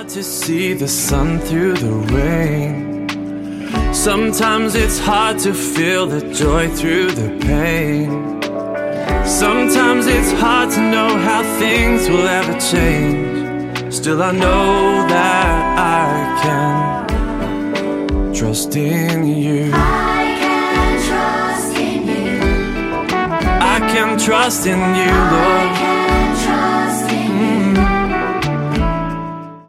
hard to see the sun through the rain. Sometimes it's hard to feel the joy through the pain. Sometimes it's hard to know how things will ever change. Still I know that I can trust in you. I can trust in you. I can trust in you, Lord.